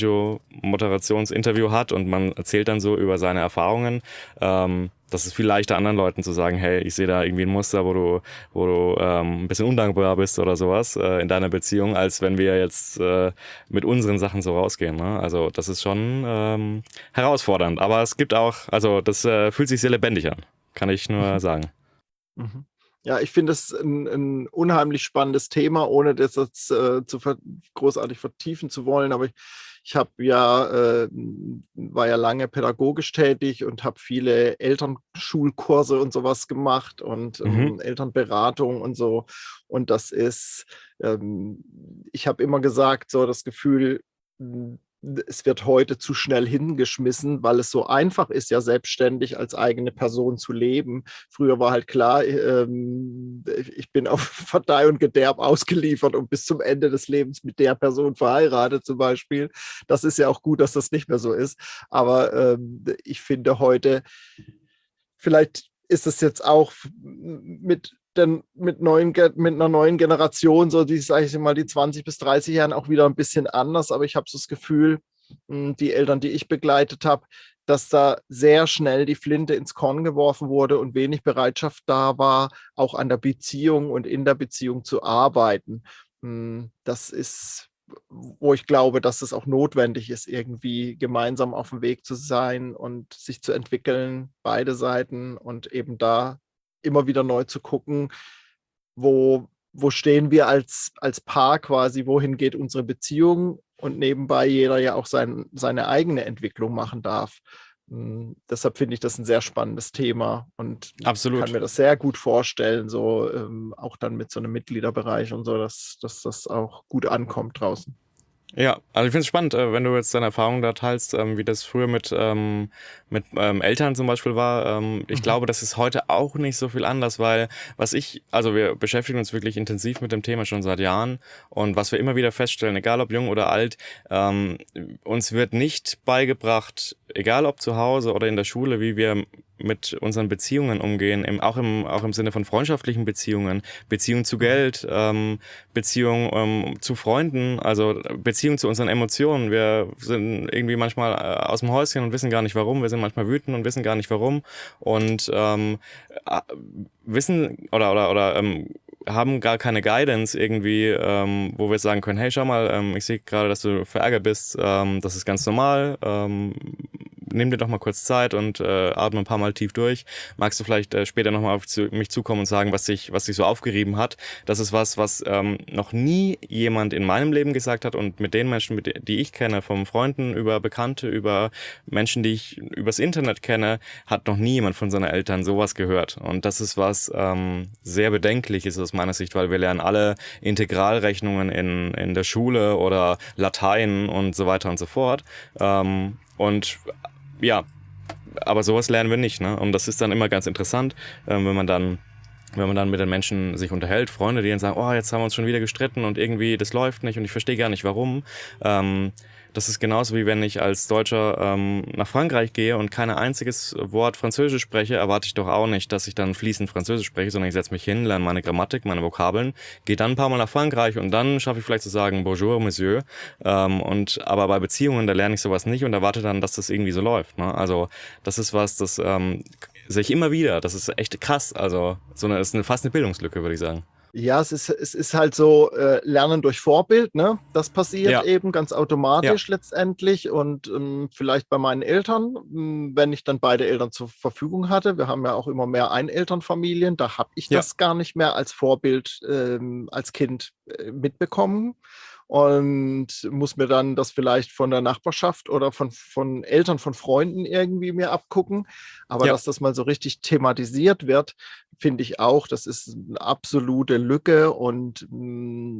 Radio-Moderationsinterview hat und man erzählt dann so über seine Erfahrungen. Ähm, das ist viel leichter, anderen Leuten zu sagen, hey, ich sehe da irgendwie ein Muster, wo du, wo du ähm, ein bisschen undankbar bist oder sowas äh, in deiner Beziehung, als wenn wir jetzt äh, mit unseren Sachen so rausgehen. Ne? Also das ist schon ähm, herausfordernd. Aber es gibt auch, also das äh, fühlt sich sehr lebendig an, kann ich nur sagen.
Mhm. Ja, ich finde es ein, ein unheimlich spannendes Thema, ohne das jetzt äh, zu ver großartig vertiefen zu wollen. Aber ich, ich habe ja, äh, war ja lange pädagogisch tätig und habe viele Elternschulkurse und sowas gemacht und
Mhm.
ähm, Elternberatung und so. Und das ist, ähm, ich habe immer gesagt, so das Gefühl, es wird heute zu schnell hingeschmissen, weil es so einfach ist, ja selbstständig als eigene Person zu leben. Früher war halt klar, ähm, ich bin auf Verdeih und Gederb ausgeliefert und bis zum Ende des Lebens mit der Person verheiratet zum Beispiel. Das ist ja auch gut, dass das nicht mehr so ist. Aber ähm, ich finde heute, vielleicht ist es jetzt auch mit denn mit, neuen, mit einer neuen Generation, so die, sage ich mal, die zwanzig bis dreißig Jahren auch wieder ein bisschen anders. Aber ich habe so das Gefühl, die Eltern, die ich begleitet habe, dass da sehr schnell die Flinte ins Korn geworfen wurde und wenig Bereitschaft da war, auch an der Beziehung und in der Beziehung zu arbeiten. Das ist wo ich glaube, dass es auch notwendig ist, irgendwie gemeinsam auf dem Weg zu sein und sich zu entwickeln, beide Seiten, und eben da immer wieder neu zu gucken, wo, wo stehen wir als, als Paar quasi, wohin geht unsere Beziehung, und nebenbei jeder ja auch sein, seine eigene Entwicklung machen darf. Ähm, deshalb finde ich das ein sehr spannendes Thema und
Absolut.
kann mir das sehr gut vorstellen, so ähm, auch dann mit so einem Mitgliederbereich und so, dass, dass das auch gut ankommt draußen.
Ja, also ich finde es spannend, äh, wenn du jetzt deine Erfahrungen da teilst, ähm, wie das früher mit, ähm, mit ähm, Eltern zum Beispiel war. Ähm, ich
Mhm.
glaube, das ist heute auch nicht so viel anders, weil was ich, also wir beschäftigen uns wirklich intensiv mit dem Thema schon seit Jahren, und was wir immer wieder feststellen, egal ob jung oder alt, ähm, uns wird nicht beigebracht, egal ob zu Hause oder in der Schule, wie wir mit unseren Beziehungen umgehen, im, auch, im, auch im Sinne von freundschaftlichen Beziehungen, Beziehung zu Geld, ähm, Beziehung ähm, zu Freunden, also Beziehung zu unseren Emotionen. Wir sind irgendwie manchmal äh, aus dem Häuschen und wissen gar nicht warum. Wir sind manchmal wütend und wissen gar nicht warum. Und ähm, äh, wissen oder oder oder ähm, haben gar keine Guidance irgendwie, ähm, wo wir sagen können, hey, schau mal, ähm, ich sehe gerade, dass du verärgert bist, ähm, das ist ganz normal, ähm, nimm dir doch mal kurz Zeit und äh, atme ein paar Mal tief durch. Magst du vielleicht äh, später nochmal auf zu, mich zukommen und sagen, was dich, was dich so aufgerieben hat? Das ist was, was ähm, noch nie jemand in meinem Leben gesagt hat, und mit den Menschen, mit, die ich kenne, vom Freunden über Bekannte, über Menschen, die ich übers Internet kenne, hat noch nie jemand von seinen Eltern sowas gehört. Und das ist was ähm, sehr Bedenkliches aus meiner Sicht, weil wir lernen alle Integralrechnungen in, in der Schule oder Latein und so weiter und so fort. Ähm, und ja, aber sowas lernen wir nicht, ne? Und das ist dann immer ganz interessant, ähm, wenn man dann wenn man dann mit den Menschen sich unterhält, Freunde, die dann sagen, oh, jetzt haben wir uns schon wieder gestritten und irgendwie, das läuft nicht und ich verstehe gar nicht, warum. Ähm, das ist genauso, wie wenn ich als Deutscher ähm, nach Frankreich gehe und kein einziges Wort Französisch spreche, erwarte ich doch auch nicht, dass ich dann fließend Französisch spreche, sondern ich setze mich hin, lerne meine Grammatik, meine Vokabeln, gehe dann ein paar Mal nach Frankreich und dann schaffe ich vielleicht zu sagen, bonjour, monsieur. Ähm, und, aber bei Beziehungen, da lerne ich sowas nicht und erwarte dann, dass das irgendwie so läuft, ne? Also das ist was, das ähm, sehe ich immer wieder. Das ist echt krass. Also so eine, das ist eine, fast eine Bildungslücke, würde ich sagen.
Ja, es ist, es ist halt so äh, Lernen durch Vorbild, ne? Das passiert
Ja.
eben ganz automatisch letztendlich. Und ähm, vielleicht bei meinen Eltern, ähm, wenn ich dann beide Eltern zur Verfügung hatte, wir haben ja auch immer mehr Einelternfamilien, da habe ich
Ja.
das gar nicht mehr als Vorbild ähm, als Kind äh, mitbekommen. Und muss mir dann das vielleicht von der Nachbarschaft oder von, von Eltern von Freunden irgendwie mir abgucken. Aber
Ja.
dass das mal so richtig thematisiert wird, finde ich auch, das ist eine absolute Lücke. Und mh,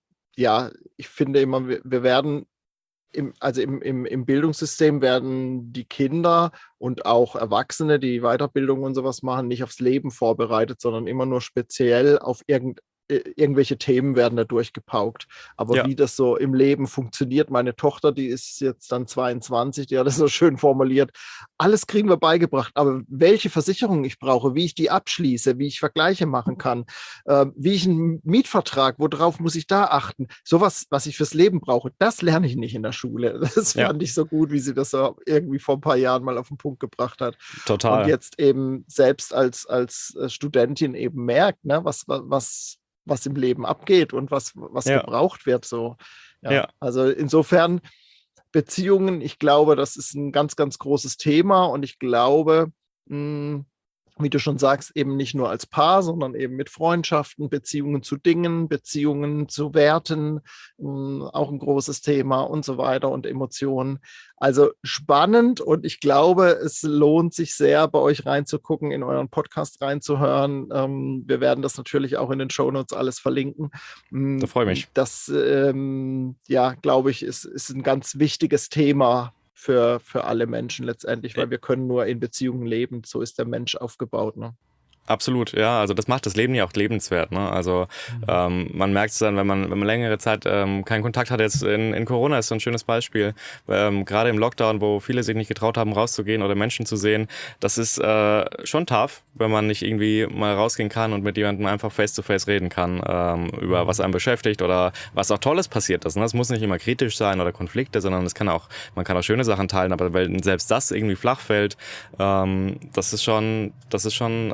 ja, ich finde immer, wir, wir werden, im, also im, im, im Bildungssystem werden die Kinder und auch Erwachsene, die Weiterbildung und sowas machen, nicht aufs Leben vorbereitet, sondern immer nur speziell auf irgendein irgendwelche Themen werden da durchgepaukt. Aber
Ja.
wie das so im Leben funktioniert, meine Tochter, die ist jetzt dann zweiundzwanzig, die hat das so schön formuliert, alles kriegen wir beigebracht, aber welche Versicherungen ich brauche, wie ich die abschließe, wie ich Vergleiche machen kann, äh, wie ich einen Mietvertrag, worauf muss ich da achten, sowas, was ich fürs Leben brauche, das lerne ich nicht in der Schule. Das
Ja.
fand ich so gut, wie sie das so irgendwie vor ein paar Jahren mal auf den Punkt gebracht hat.
Total.
Und jetzt eben selbst als, als Studentin eben merkt, ne, was, was was im Leben abgeht und was, was
Ja.
gebraucht wird. So. Ja.
Ja.
Also insofern Beziehungen, ich glaube, das ist ein ganz, ganz großes Thema, und ich glaube, mh, wie du schon sagst, eben nicht nur als Paar, sondern eben mit Freundschaften, Beziehungen zu Dingen, Beziehungen zu Werten, mh, auch ein großes Thema und so weiter, und Emotionen. Also spannend, und ich glaube, es lohnt sich sehr, bei euch reinzugucken, in euren Podcast reinzuhören. Ähm, wir werden das natürlich auch in den Shownotes alles verlinken.
Da freue ich mich.
Das, ähm, ja, glaube ich, ist, ist ein ganz wichtiges Thema für, für alle Menschen letztendlich, weil wir können nur in Beziehungen leben. So ist der Mensch aufgebaut, ne?
Absolut, ja. Also das macht das Leben ja auch lebenswert, ne? Also mhm. ähm, man merkt es dann, wenn man, wenn man längere Zeit ähm, keinen Kontakt hat. Jetzt in, in Corona ist so ein schönes Beispiel. Ähm, gerade im Lockdown, wo viele sich nicht getraut haben, rauszugehen oder Menschen zu sehen. Das ist äh, schon tough, wenn man nicht irgendwie mal rausgehen kann und mit jemandem einfach face-to-face reden kann, ähm, über was einen beschäftigt oder was auch Tolles passiert ist. Ne? Es muss nicht immer kritisch sein oder Konflikte, sondern es kann auch, man kann auch schöne Sachen teilen, aber wenn selbst das irgendwie flach fällt, ähm, das ist schon, das ist schon ähm,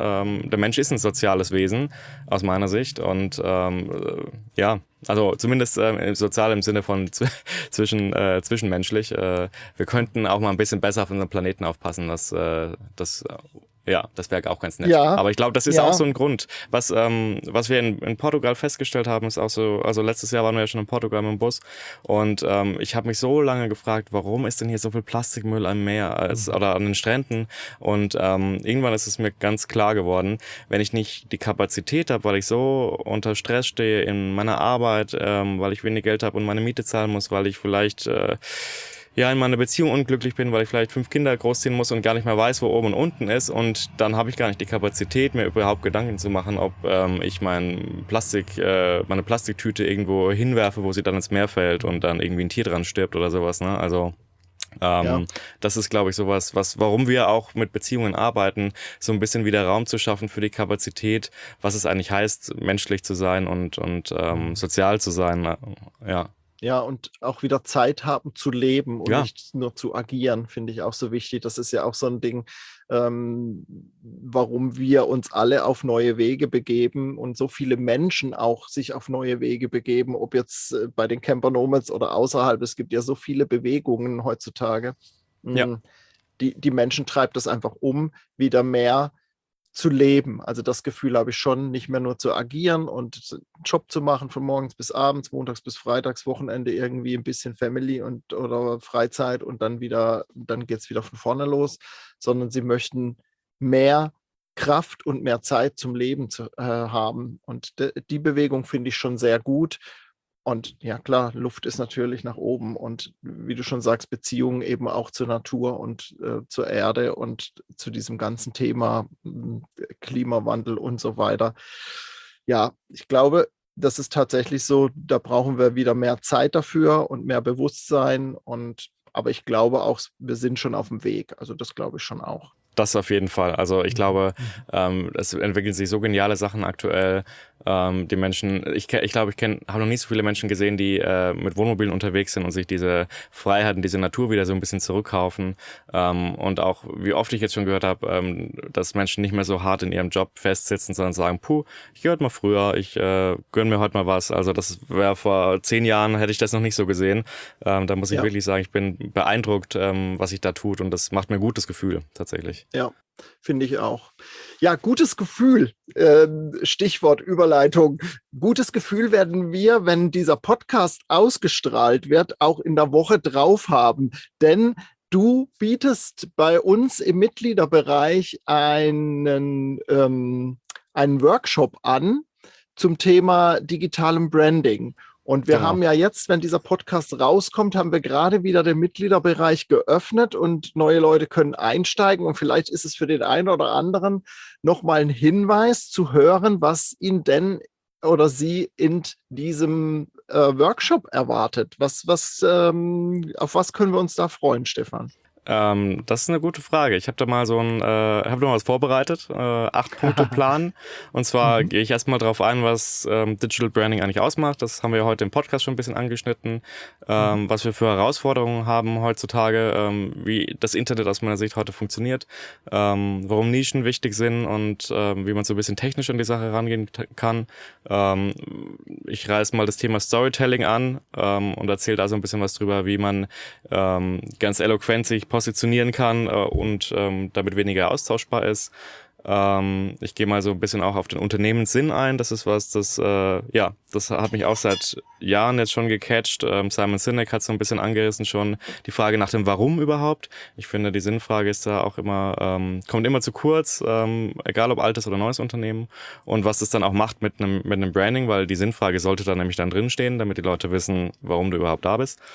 ähm, der Mensch ist ein soziales Wesen aus meiner Sicht und ähm, äh, ja, also zumindest äh, sozial im Sinne von z- zwischen äh, zwischenmenschlich. Äh, wir könnten auch mal ein bisschen besser auf unseren Planeten aufpassen, dass äh, das äh, ja, das wäre auch ganz nett.
Ja,
Aber ich glaube, das ist
ja.
auch so ein Grund. Was, ähm, was wir in, in Portugal festgestellt haben, ist auch so, also letztes Jahr waren wir ja schon in Portugal mit dem Bus und ähm, ich habe mich so lange gefragt, warum ist denn hier so viel Plastikmüll am Meer als,
Mhm.
oder an den Stränden? Und ähm, irgendwann ist es mir ganz klar geworden, wenn ich nicht die Kapazität habe, weil ich so unter Stress stehe in meiner Arbeit, ähm, weil ich wenig Geld habe und meine Miete zahlen muss, weil ich vielleicht äh, ja in meiner Beziehung unglücklich bin, weil ich vielleicht fünf Kinder großziehen muss und gar nicht mehr weiß, wo oben und unten ist, und dann habe ich gar nicht die Kapazität, mir überhaupt Gedanken zu machen, ob ähm, ich mein Plastik, äh, meine Plastiktüte irgendwo hinwerfe, wo sie dann ins Meer fällt und dann irgendwie ein Tier dran stirbt oder sowas, ne? Also ähm,
Ja.
das ist, glaube ich, sowas, was, warum wir auch mit Beziehungen arbeiten, so ein bisschen wieder Raum zu schaffen für die Kapazität, was es eigentlich heißt, menschlich zu sein und und ähm, sozial zu sein, ja.
Ja, und auch wieder Zeit haben zu leben und
Ja.
nicht nur zu agieren, finde ich auch so wichtig. Das ist ja auch so ein Ding, ähm, warum wir uns alle auf neue Wege begeben und so viele Menschen auch sich auf neue Wege begeben, ob jetzt äh, bei den Camper Nomads oder außerhalb. Es gibt ja so viele Bewegungen heutzutage.
Ja.
Mm, Die, die Menschen treibt es einfach um, wieder mehr zu leben. Also das Gefühl habe ich schon, nicht mehr nur zu agieren und einen Job zu machen von morgens bis abends, montags bis freitags, Wochenende irgendwie ein bisschen Family und oder Freizeit und dann wieder, dann geht es wieder von vorne los, sondern sie möchten mehr Kraft und mehr Zeit zum Leben zu, äh, haben. Und de, die Bewegung finde ich schon sehr gut. Und ja, klar, Luft ist natürlich nach oben und wie du schon sagst, Beziehungen eben auch zur Natur und äh, zur Erde und zu diesem ganzen Thema mh, Klimawandel und so weiter. Ja, ich glaube, das ist tatsächlich so, da brauchen wir wieder mehr Zeit dafür und mehr Bewusstsein. Und aber ich glaube auch, wir sind schon auf dem Weg. Also das glaube ich schon auch.
Das auf jeden Fall. Also ich glaube, ähm, es entwickeln sich so geniale Sachen aktuell. Ähm, die Menschen, ich, ich glaube, ich kenne, habe noch nie so viele Menschen gesehen, die äh, mit Wohnmobilen unterwegs sind und sich diese Freiheit und diese Natur wieder so ein bisschen zurückkaufen. Ähm, und auch, wie oft ich jetzt schon gehört habe, ähm, dass Menschen nicht mehr so hart in ihrem Job festsitzen, sondern sagen, puh, ich gehe heute mal früher, ich äh, gönn mir heute mal was. Also das wäre vor zehn Jahren, hätte ich das noch nicht so gesehen. Ähm, da muss ich
Ja.
wirklich sagen, ich bin beeindruckt, ähm, was sich da tut, und das macht mir ein gutes Gefühl, tatsächlich.
Ja, finde ich auch. Ja, gutes Gefühl. Ähm, Stichwort Überleitung. Gutes Gefühl werden wir, wenn dieser Podcast ausgestrahlt wird, auch in der Woche drauf haben. Denn du bietest bei uns im Mitgliederbereich einen, ähm, einen Workshop an zum Thema digitalem Branding. Und wir
Genau.
haben ja jetzt, wenn dieser Podcast rauskommt, haben wir gerade wieder den Mitgliederbereich geöffnet und neue Leute können einsteigen. Und vielleicht ist es für den einen oder anderen nochmal ein Hinweis zu hören, was ihn denn oder sie in diesem äh, Workshop erwartet. Was, was, ähm, auf was können wir uns da freuen, Stefan?
Ähm, das ist eine gute Frage. Ich habe da mal so ein, äh, habe da mal was vorbereitet, äh, Acht-Punkte-Plan. Und zwar
Mhm.
gehe ich erstmal drauf ein, was ähm, Digital Branding eigentlich ausmacht. Das haben wir ja heute im Podcast schon ein bisschen angeschnitten. Ähm, was wir für Herausforderungen haben heutzutage, ähm, wie das Internet aus meiner Sicht heute funktioniert, ähm, warum Nischen wichtig sind und ähm, wie man so ein bisschen technisch an die Sache rangehen t- kann. Ähm, ich reiße mal das Thema Storytelling an ähm, und erzähle da so ein bisschen was drüber, wie man ähm, ganz eloquent sich positionieren kann äh, und ähm, damit weniger austauschbar ist. Ähm, ich gehe mal so ein bisschen auch auf den Unternehmenssinn ein. Das ist was, das äh, ja, das hat mich auch seit Jahren jetzt schon gecatcht. Ähm, Simon Sinek hat so ein bisschen angerissen schon die Frage nach dem Warum überhaupt. Ich finde, die Sinnfrage ist da auch immer, ähm, kommt immer zu kurz, ähm, egal ob altes oder neues Unternehmen. Und was das dann auch macht mit einem mit einem Branding, weil die Sinnfrage sollte da nämlich dann drinstehen, damit die Leute wissen, warum du überhaupt da bist.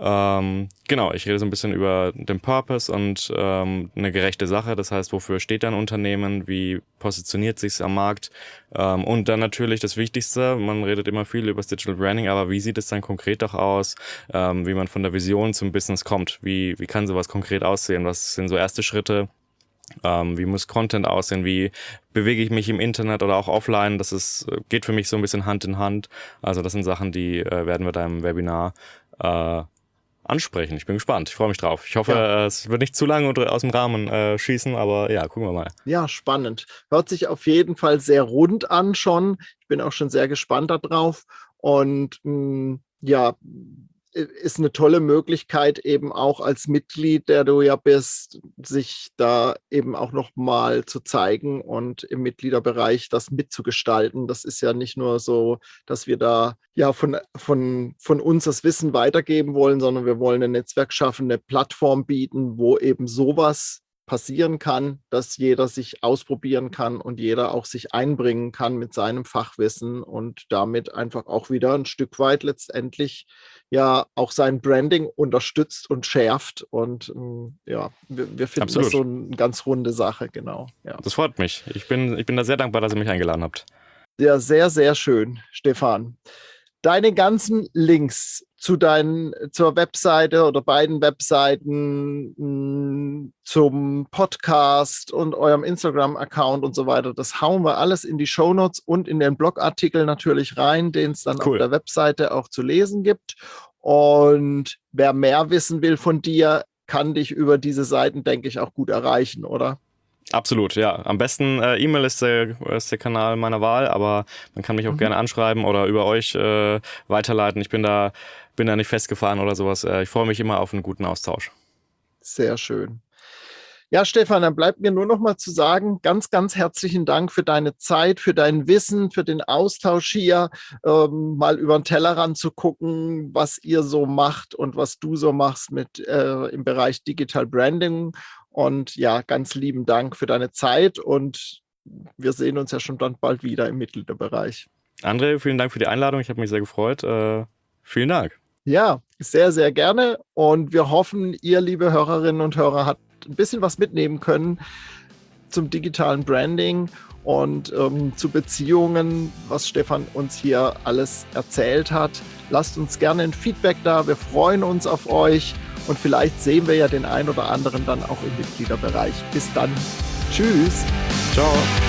Ähm, genau, ich rede so ein bisschen über den Purpose und ähm, eine gerechte Sache. Das heißt, wofür steht ein Unternehmen? Wie positioniert sich's am Markt? Ähm, und dann natürlich das Wichtigste, man redet immer viel über das Digital Branding, aber wie sieht es dann konkret auch aus? Ähm, wie man von der Vision zum Business kommt? Wie, wie kann sowas konkret aussehen? Was sind so erste Schritte? Ähm, wie muss Content aussehen? Wie bewege ich mich im Internet oder auch offline? Das ist, geht für mich so ein bisschen Hand in Hand. Also das sind Sachen, die äh, werden wir da im Webinar äh, ansprechen. Ich bin gespannt. Ich freue mich drauf. Ich hoffe,
Ja.
äh, es wird nicht zu lange unter- aus dem Rahmen äh, schießen, aber ja, gucken wir mal.
Ja, spannend. Hört sich auf jeden Fall sehr rund an schon. Ich bin auch schon sehr gespannt darauf. Und mh, ja, ist eine tolle Möglichkeit, eben auch als Mitglied, der du ja bist, sich da eben auch nochmal zu zeigen und im Mitgliederbereich das mitzugestalten. Das ist ja nicht nur so, dass wir da ja von, von, von uns das Wissen weitergeben wollen, sondern wir wollen ein Netzwerk schaffen, eine Plattform bieten, wo eben sowas passieren kann, dass jeder sich ausprobieren kann und jeder auch sich einbringen kann mit seinem Fachwissen und damit einfach auch wieder ein Stück weit letztendlich ja auch sein Branding unterstützt und schärft. Und ähm, ja, wir, wir finden
Absolut.
das so eine ganz runde Sache, genau. Ja.
Das freut mich. Ich bin, ich bin da sehr dankbar, dass ihr mich eingeladen habt.
Ja, sehr, sehr schön, Stefan. Deine ganzen Links zu deinen, zur Webseite oder beiden Webseiten, mh, zum Podcast und eurem Instagram-Account und so weiter, das hauen wir alles in die Shownotes und in den Blogartikel natürlich rein, den es dann
Cool.
auf der Webseite auch zu lesen gibt. Und wer mehr wissen will von dir, kann dich über diese Seiten, denke ich, auch gut erreichen, oder?
Absolut, ja. Am besten äh, E-Mail ist der, ist der Kanal meiner Wahl, aber man kann mich auch
Mhm.
gerne anschreiben oder über euch äh, weiterleiten. Ich bin da, bin da nicht festgefahren oder sowas. Äh, ich freue mich immer auf einen guten Austausch.
Sehr schön. Ja, Stefan, dann bleibt mir nur noch mal zu sagen, ganz, ganz herzlichen Dank für deine Zeit, für dein Wissen, für den Austausch hier, ähm, mal über den Tellerrand zu gucken, was ihr so macht und was du so machst mit äh, im Bereich Digital Branding. Und ja, ganz lieben Dank für deine Zeit und wir sehen uns ja schon dann bald wieder im Mitgliederbereich.
André, vielen Dank für die Einladung. Ich habe mich sehr gefreut. Äh, vielen Dank.
Ja, sehr, sehr gerne. Und wir hoffen, ihr, liebe Hörerinnen und Hörer, habt ein bisschen was mitnehmen können zum digitalen Branding und ähm, zu Beziehungen, was Stefan uns hier alles erzählt hat. Lasst uns gerne ein Feedback da. Wir freuen uns auf euch und vielleicht sehen wir ja den einen oder anderen dann auch im Mitgliederbereich. Bis dann. Tschüss.
Ciao.